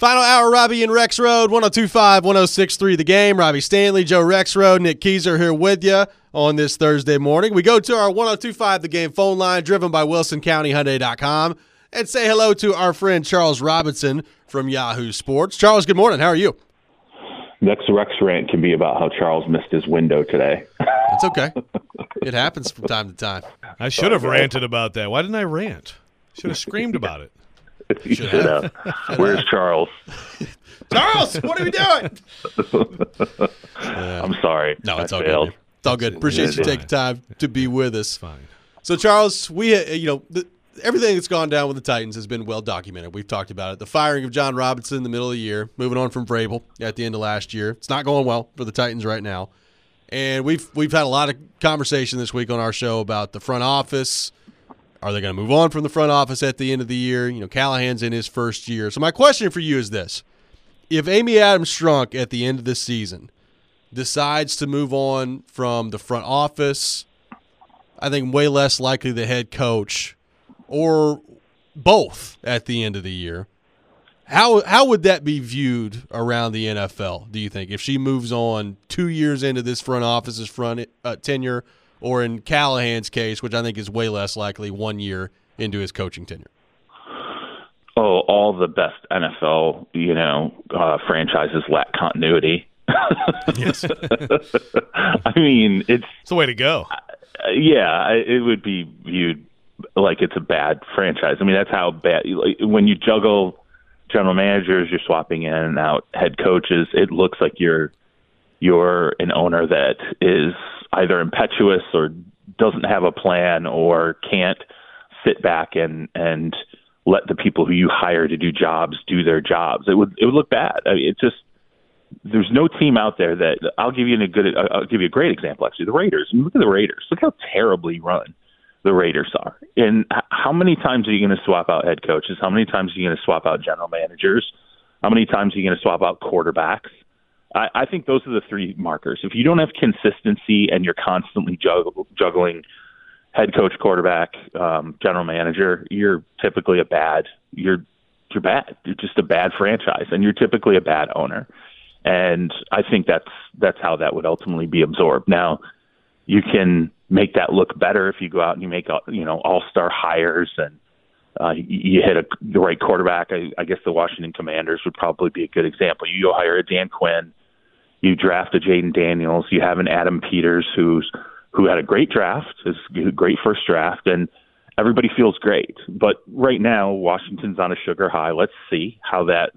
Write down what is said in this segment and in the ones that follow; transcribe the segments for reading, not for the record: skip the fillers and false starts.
Final hour, Robbie and Rex Road, 102.5, 106.3 The Game. Robbie Stanley, Joe Rexrode, Nick Keyser here with you on this Thursday morning. We go to our 102.5 The Game phone line, driven by WilsonCountyHyundai.com, and say hello to our friend Charles Robinson from Yahoo Sports. Charles, good morning. How are you? Next Rex rant can be about how Charles missed his window today. It's okay. It happens from time to time. I should have ranted about that. Why didn't I rant? Should have screamed about it. You should have. Where's Charles? Charles, what are we doing? I'm sorry. No, it's I all failed. good. It's all good. Appreciate you taking time to be with us. Fine. So, Charles, everything that's gone down with the Titans has been well documented. We've talked about it. The firing of John Robinson in the middle of the year, moving on from Vrabel at the end of last year. It's not going well for the Titans right now. And we've had a lot of conversation this week on our show about the front office. Are they going to move on from the front office at the end of the year? You know, Callahan's in his first year. So my question for you is this. If Amy Adams Strunk at the end of this season decides to move on from the front office, I think way less likely the head coach, or both at the end of the year, how would that be viewed around the NFL, do you think, if she moves on 2 years into this front office's tenure, or in Callahan's case, which I think is way less likely, 1 year into his coaching tenure? Oh, all the best NFL, franchises lack continuity. Yes. I mean, it's the way to go. It would be viewed like it's a bad franchise. I mean, that's how bad. When you juggle general managers, you're swapping in and out head coaches. It looks like you're an owner that is either impetuous or doesn't have a plan or can't sit back and let the people who you hire to do jobs do their jobs. It would look bad. I mean, it's just, there's no team out there that I'll give you a great example. Actually, the Raiders. I mean, look at the Raiders. Look how terribly run the Raiders are. And how many times are you going to swap out head coaches? How many times are you going to swap out general managers? How many times are you going to swap out quarterbacks? I think those are the three markers. If you don't have consistency and you're constantly juggling head coach, quarterback, general manager, you're typically you're bad. You're just a bad franchise, and you're typically a bad owner. And I think that's how that would ultimately be absorbed. Now, you can make that look better if you go out and you make all-star hires and you hit the right quarterback. I guess the Washington Commanders would probably be a good example. You go hire a Dan Quinn, you draft a Jaden Daniels, you have an Adam Peters who had a great draft, is a great first draft, and everybody feels great. But right now, Washington's on a sugar high. Let's see how that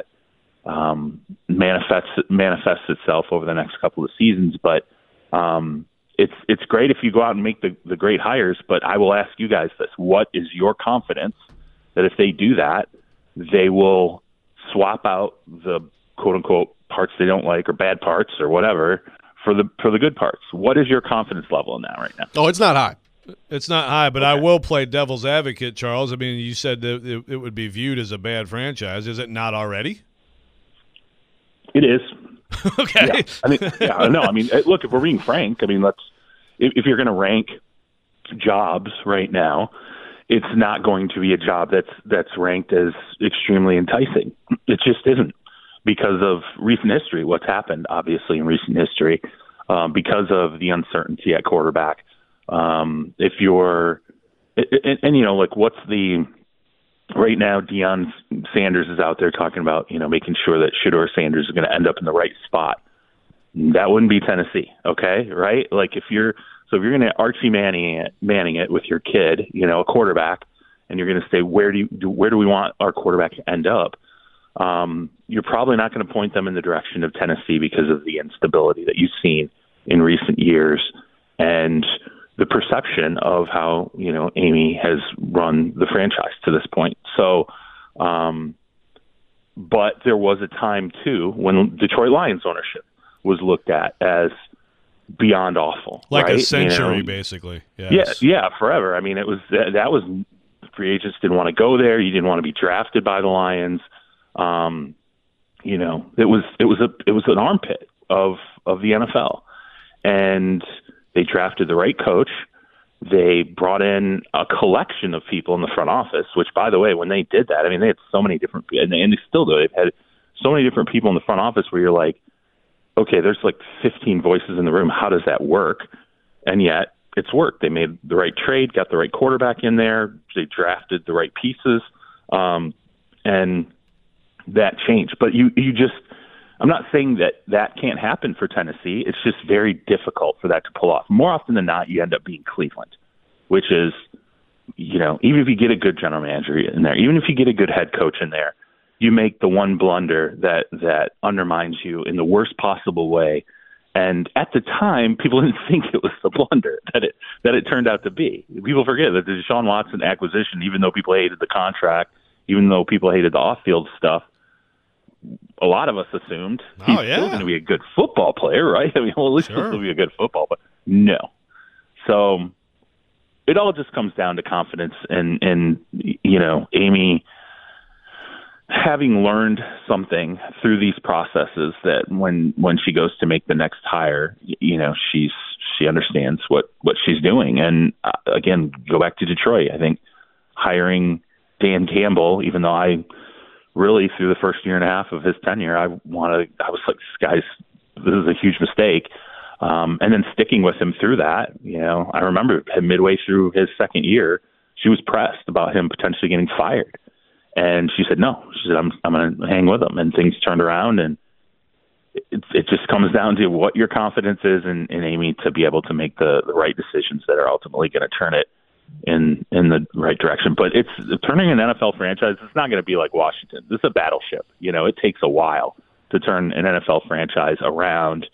manifests itself over the next couple of seasons. But it's great if you go out and make the great hires. But I will ask you guys this: what is your confidence that if they do that, they will swap out the quote unquote parts they don't like or bad parts or whatever for the good parts? What is your confidence level in that right now? Oh, it's not high. It's not high, but okay. I will play devil's advocate, Charles. I mean, you said that it would be viewed as a bad franchise. Is it not already? It is. Okay. Yeah. Look, if we're being frank, if you're going to rank jobs right now, it's not going to be a job that's ranked as extremely enticing. It just isn't, because of recent history, what's happened, obviously, in recent history, because of the uncertainty at quarterback. If you're – what's the – right now, Deion Sanders is out there talking about, making sure that Shedeur Sanders is going to end up in the right spot. That wouldn't be Tennessee, okay, right? Like if you're going to Archie Manning it with your kid, a quarterback, and you're going to say, where do we want our quarterback to end up? You're probably not going to point them in the direction of Tennessee because of the instability that you've seen in recent years and the perception of how, Amy has run the franchise to this point. So, but there was a time too when Detroit Lions ownership was looked at as beyond awful, like right? a century, basically. Yes. Yeah, forever. I mean, it was that was free agents didn't want to go there. You didn't want to be drafted by the Lions. It was an armpit of the NFL, and they drafted the right coach. They brought in a collection of people in the front office, which, by the way, when they did that, I mean, they had so many different, and they still do. They've had so many different people in the front office where you're like, okay, there's like 15 voices in the room. How does that work? And yet it's worked. They made the right trade, got the right quarterback in there. They drafted the right pieces. And that changed. But you just, I'm not saying that can't happen for Tennessee. It's just very difficult for that to pull off. More often than not, you end up being Cleveland, which is, even if you get a good general manager in there, even if you get a good head coach in there, you make the one blunder that undermines you in the worst possible way. And at the time, people didn't think it was the blunder that it turned out to be. People forget that the Deshaun Watson acquisition, even though people hated the contract, even though people hated the off-field stuff, a lot of us assumed he's still going to be a good football player, right? I mean, well, at least he'll still be a good football, but no. So it all just comes down to confidence and Amy having learned something through these processes that when she goes to make the next hire, she understands what she's doing. And again, go back to Detroit. I think hiring Dan Campbell, even though I really through the first year and a half of his tenure, I was like, this is a huge mistake. And then sticking with him through that, I remember midway through his second year, she was pressed about him potentially getting fired. And she said, no, she said, I'm going to hang with him. And things turned around, and it just comes down to what your confidence is in Amy to be able to make the right decisions that are ultimately going to turn it in the right direction. But it's turning an NFL franchise. It's not going to be like Washington. This is a battleship. It takes a while to turn an NFL franchise around.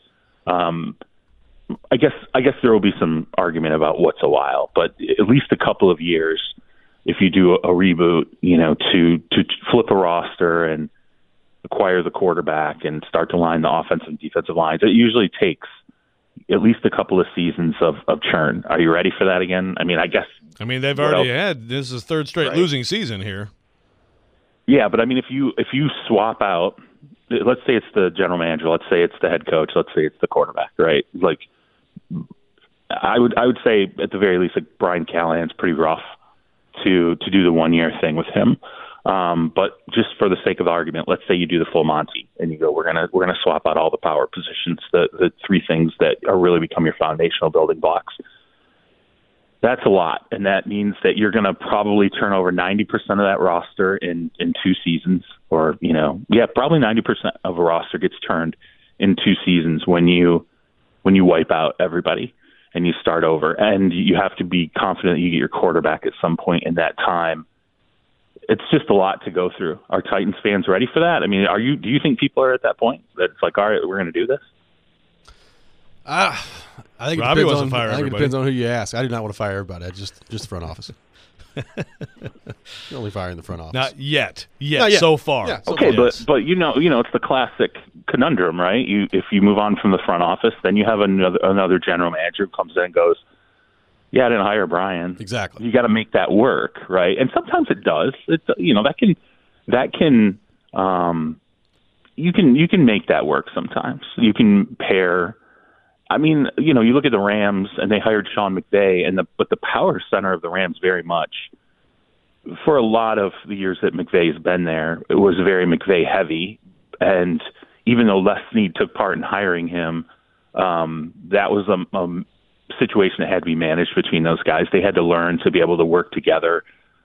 I guess there will be some argument about what's a while, but at least a couple of years. If you do a reboot, to flip a roster and acquire the quarterback and start to line the offensive and defensive lines, it usually takes at least a couple of seasons of churn. Are you ready for that again? I mean, they've already had, this is third straight losing season here. Yeah, but I mean, if you swap out, let's say it's the general manager, let's say it's the head coach, let's say it's the quarterback, right? Like, I would say at the very least, like Brian Callahan's pretty rough to do the 1 year thing with him. But just for the sake of the argument, let's say you do the full Monty and you go, we're gonna swap out all the power positions, the three things that are really become your foundational building blocks. That's a lot, and that means that you're going to probably turn over 90% of that roster in 2 seasons, or probably 90% of a roster gets turned in 2 seasons when you wipe out everybody and you start over, and you have to be confident that you get your quarterback at some point in that time. It's just a lot to go through. Are Titans fans ready for that? I mean, do you think people are at that point that it's like, all right, we're going to do this? I think Robbie it wants to fire I think everybody. it depends on who you ask. I do not want to fire everybody. I just the front office. You're only firing the front office. Not yet. Not yet. So far. Yeah, so Okay, far. but you know, it's the classic conundrum, right? If you move on from the front office, then you have another general manager who comes in and goes, "Yeah, I didn't hire Brian." Exactly. You got to make that work, right? And sometimes it does. That can you can make that work sometimes. You can pair. I mean, you look at the Rams and they hired Sean McVay, but the power center of the Rams very much, for a lot of the years that McVay's been there, it was very McVay heavy. And even though Les Snead took part in hiring him, that was a situation that had to be managed between those guys. They had to learn to be able to work together.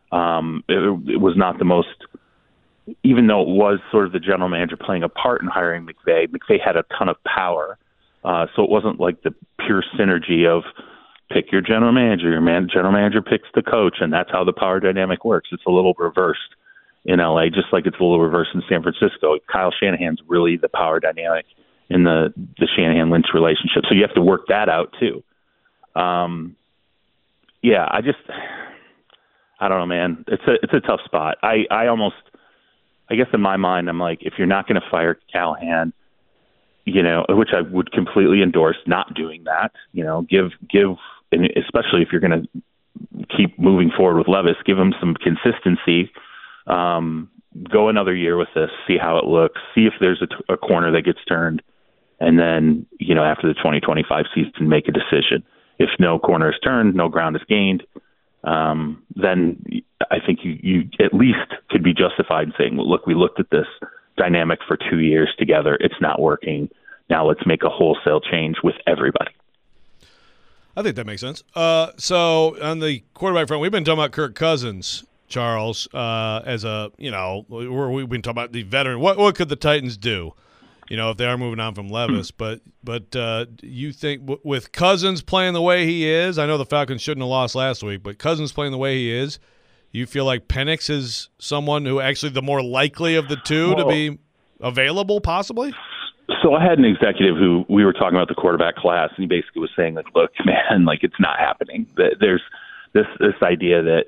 It was not the most, even though it was sort of the general manager playing a part in hiring McVay had a ton of power. So it wasn't like the pure synergy of pick your general manager, general manager picks the coach, and that's how the power dynamic works. It's a little reversed in LA, just like it's a little reversed in San Francisco. Kyle Shanahan's really the power dynamic in the Shanahan-Lynch relationship. So you have to work that out too. I don't know, man. It's a tough spot. I guess in my mind, I'm like, if you're not going to fire Callahan, which I would completely endorse not doing that, give, and especially if you're going to keep moving forward with Levis, give him some consistency, go another year with this, see how it looks, see if there's a corner that gets turned, and then, after the 2025 season, make a decision. if no corner is turned, no ground is gained, then I think you at least could be justified in saying, well, look, we looked at this dynamic for 2 years together. It's not working. Now let's make a wholesale change with everybody. I think that makes sense. So on the quarterback front, we've been talking about Kirk Cousins, Charles, as a, we've been talking about the veteran. What could the Titans do, if they are moving on from Levis? But you think with Cousins playing the way he is, I know the Falcons shouldn't have lost last week, but Cousins playing the way he is, you feel like Penix is someone who actually the more likely of the two to be available possibly? So I had an executive who we were talking about the quarterback class, and he basically was saying, like, look, man, like it's not happening. There's this idea that,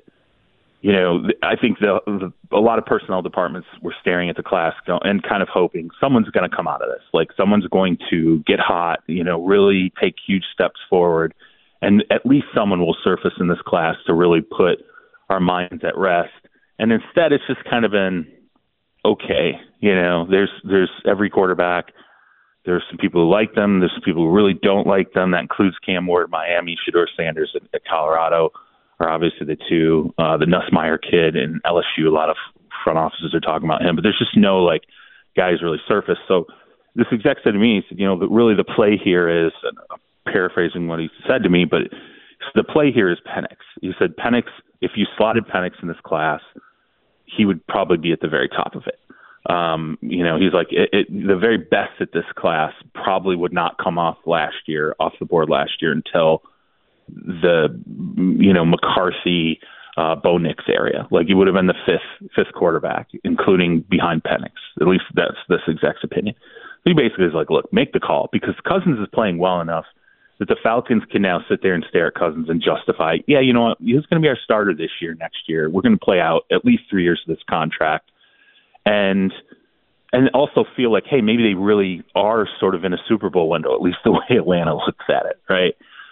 I think a lot of personnel departments were staring at the class and kind of hoping someone's going to come out of this. Like someone's going to get hot, really take huge steps forward, and at least someone will surface in this class to really put our minds at rest. And instead, it's just kind of been okay. There's every quarterback. There's some people who like them. There's some people who really don't like them. That includes Cam Ward at Miami, Shedeur Sanders at Colorado are obviously the two. The Nussmeier kid in LSU, a lot of front offices are talking about him, but there's just no guys really surfaced. So this exec said to me, he said, really the play here is, and I'm paraphrasing what he said to me, but the play here is Penix. He said Penix, if you slotted Penix in this class, he would probably be at the very top of it. He's like the very best at this class probably would not come off the board last year until the McCarthy, Bo Nix area. Like he would have been the fifth quarterback, including behind Penix. At least that's this exec's opinion. He basically is like, look, make the call because Cousins is playing well enough that the Falcons can now sit there and stare at Cousins and justify, yeah, you know what, he's going to be our starter this year, next year. We're going to play out at least 3 years of this contract. And also feel like, hey, maybe they really are sort of in a Super Bowl window, at least the way Atlanta looks at it, right?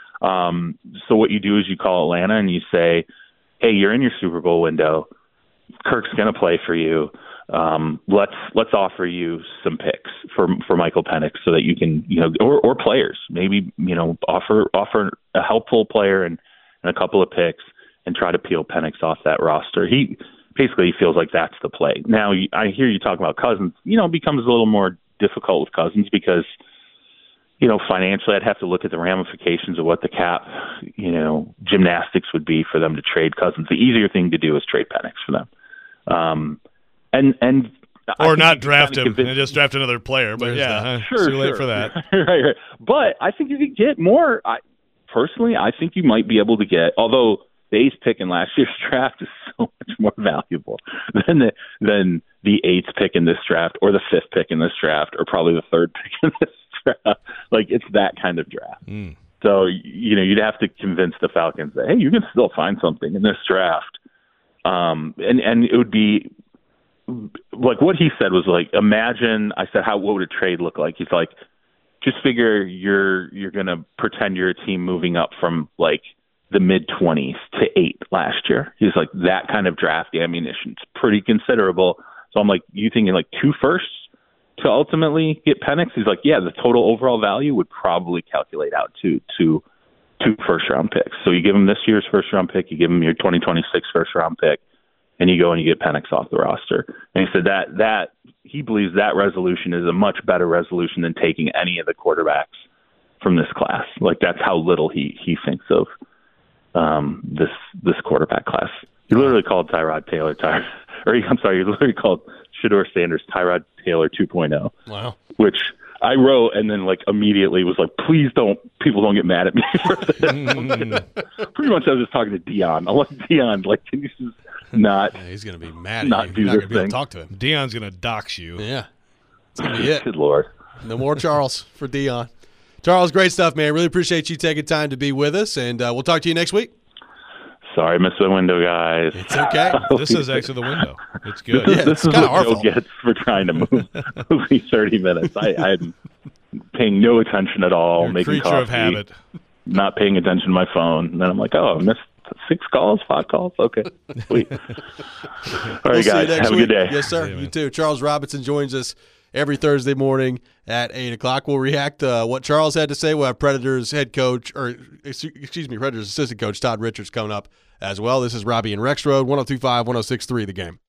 So what you do is you call Atlanta and you say, hey, you're in your Super Bowl window. Kirk's going to play for you. Let's offer you some picks for Michael Penix so that you can, or players, maybe, offer a helpful player and a couple of picks and try to peel Penix off that roster. He feels like that's the play. Now, I hear you talk about Cousins. It becomes a little more difficult with Cousins because, financially I'd have to look at the ramifications of what the cap, gymnastics would be for them to trade Cousins. The easier thing to do is trade Penix for them. Or not draft him and just draft another player. But sure, too late for that. right. But I think you could get more. Personally, I think you might be able to get, although the 8th pick in last year's draft is so much more valuable than the 8th pick in this draft or the 5th pick in this draft or probably the 3rd pick in this draft. Like, it's that kind of draft. Mm. So, you'd have to convince the Falcons that, hey, you can still find something in this draft. And it would be like what he said was like, imagine, I said, what would a trade look like? He's like, just figure you're going to pretend you're a team moving up from like the mid-20s to 8 last year. He's like, that kind of draft ammunition is pretty considerable. So I'm like, you thinking like 2 firsts to ultimately get Penix? He's like, yeah, the total overall value would probably calculate out to 2 first-round picks. So you give him this year's first-round pick, you give him your 2026 first-round pick, and you go and you get Penix off the roster. And he said that he believes that resolution is a much better resolution than taking any of the quarterbacks from this class. Like, that's how little he thinks of this quarterback class. He literally called Tyrod Taylor, he literally called Shedeur Sanders Tyrod Taylor 2.0. Wow. Which I wrote and then like immediately was like, people don't get mad at me for this. Pretty much I was just talking to Dion. I'm like, Dion, like, can you just not? Yeah, he's going to be mad not at you. you. You're not going Do to be able this to talk to him. Dion's going to dox you. Yeah. It's going to be it. Good Lord. No more Charles for Dion. Charles, great stuff, man. Really appreciate you taking time to be with us, and we'll talk to you next week. Sorry, I missed the window, guys. It's okay. This is actually the window. It's good. This is kinda what our Joe fault. gets for trying to move me 30 minutes. I'm paying no attention at all. You're a making creature coffee, of habit. not paying attention to my phone. And then I'm like, I missed 6 calls, 5 calls. Okay, sweet. All right, We'll see you guys, next have a week. good day. Yes, sir. See you, You man. too. Charles Robinson joins us every Thursday morning at 8 o'clock. We'll react to what Charles had to say. We'll have Predators head coach, or excuse me, Predators assistant coach Todd Richards coming up as well. This is Robbie and Rex Road, 102.5, 106.3 The Game.